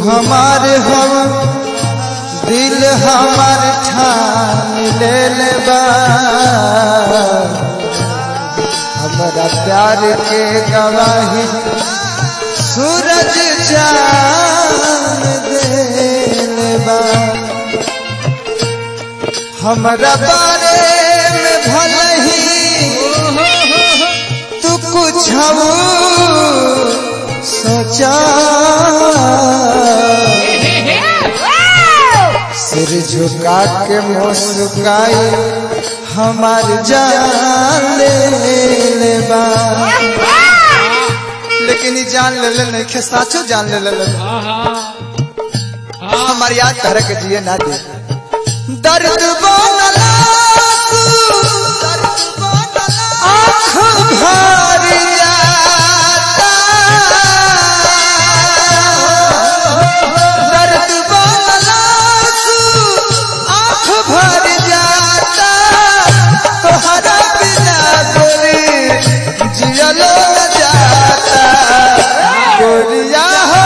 हमार हम दिल हमार ठान ले लेबा हमारा प्यार के गवाही सूरज चांद दे लेबा हमारा बारे में भले ही तू कुछ सोचा सिर झुका के मुस्काई हमार जान ले लेबा लेकिन ये जान ले ले नहीं साचो जान ले ले हमारी याद तरह के जिए ना दे दर्द बनला आँख भर जाता दर्द बनला आँख भर जाता तोहरा बिना गोरी जियलो न जाता गोरिया हो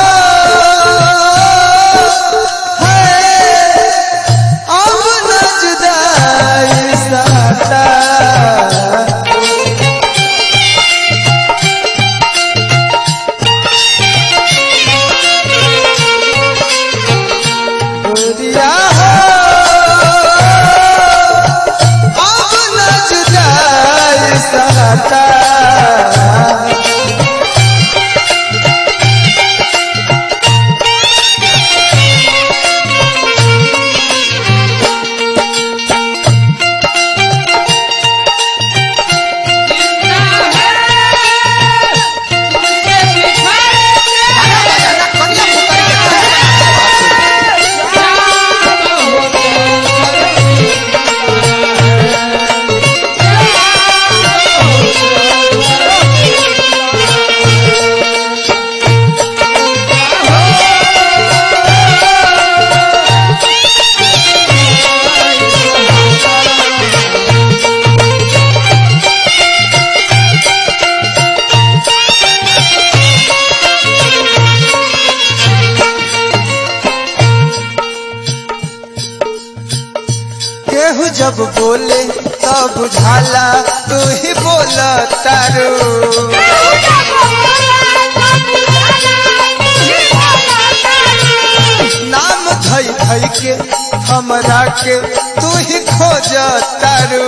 जब बोले तब बुझाला तू ही बोला तारू नाम धई धई के हमरा के तू ही खोज तारू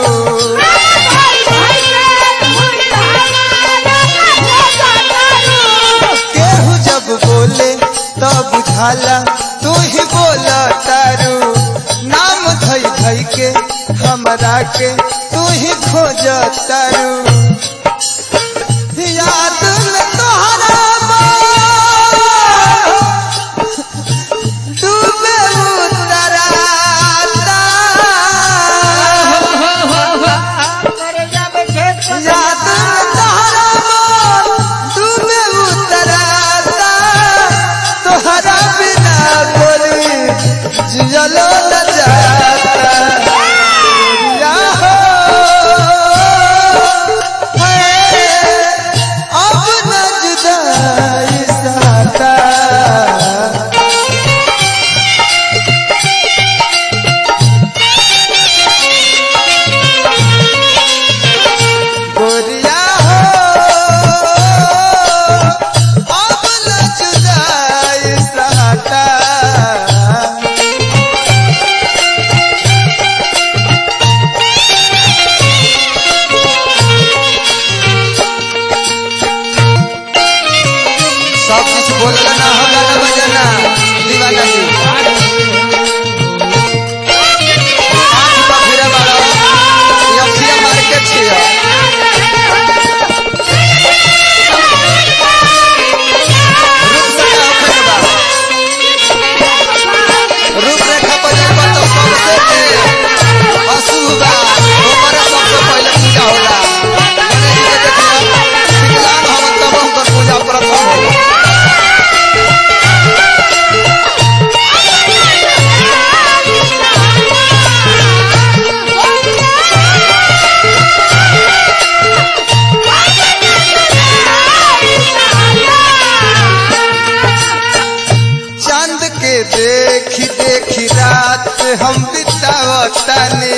केहू जब बोले तब बुझाला तू ही बोला तारू नाम धई धई के हमरा के तू ही खोज तारू याद में तोहरा डूबे उतराता याद में तोहरा डूबे उतराता तोहरा बिना गोरी जियलो न जाता देखी देखी रात हम बितावतानी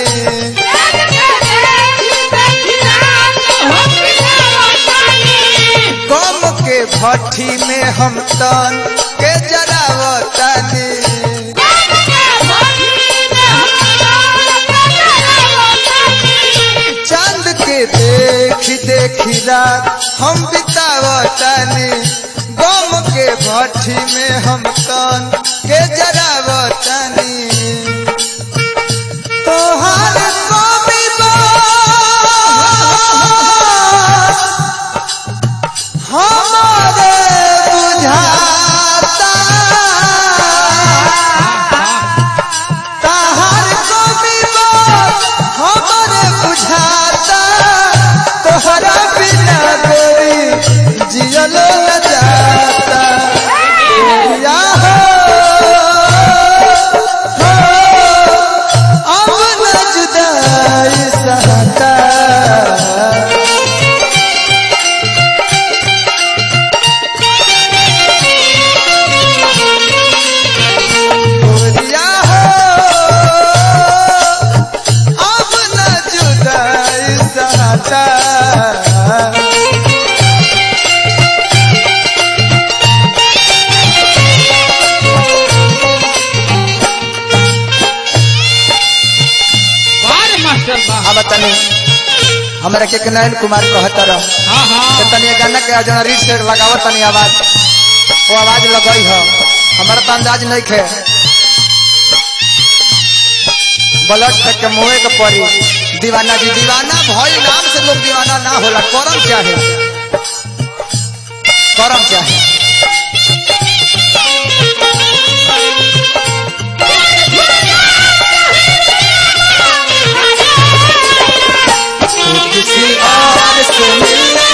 गम के भट्ठी में हम तन के जरावतानी चांद के देखी देखी रात हम बितावतानी गम के भट्ठी में हम तन के जरावतानी तोहार कमी हमारे बुझाता तोहार कमी हमारे बुझाता तोहरा बिना कोई जियलो न जाता या अब न जुदाई सहता हमरा के नयन कुमार कहता रह तनी गाना के जना रीड से लगावत तनी आवाज वो आवाज लगई हो हमारा तो अंदाज नहीं खे ब्लड तक के मुँह के पड़ी दीवाना जी दीवाना भई नाम से लोग दीवाना ना होला करम चाहे करम चाहे किसी और से मिलने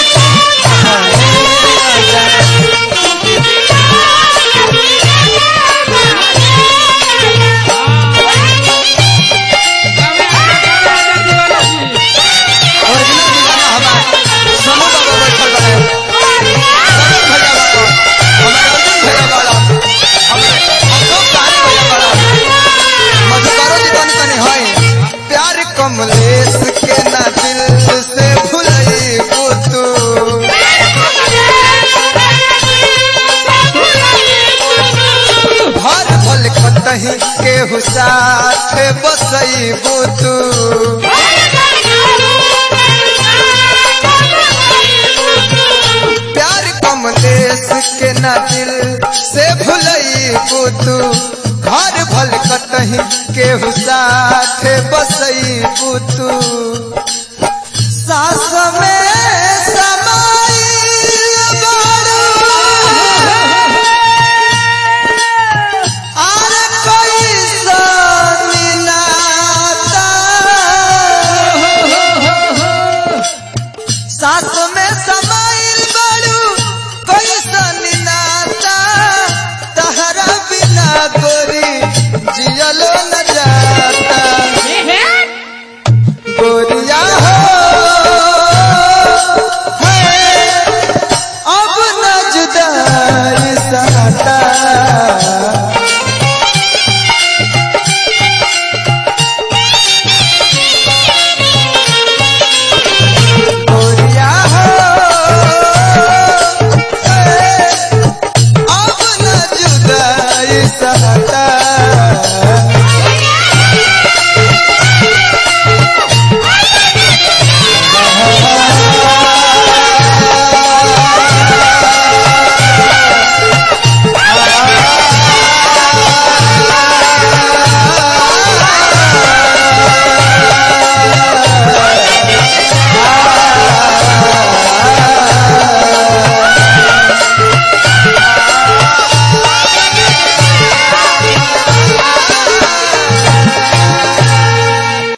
कमलेश के ना दिल से भुलई तू भर भल कतही केहू साथ बसई तू प्यार कमलेश के ना दिल से भुलई तू घर भल कतही केहू साथ बसई तू सास में समाई आर कोई नाता सास में समाइल बड़ू कोई नाता तहरा बिना गोरी जियलो न जाता गोरिया हो अब न जुदाई सहता गोरिया हो अब न जुदाई सहता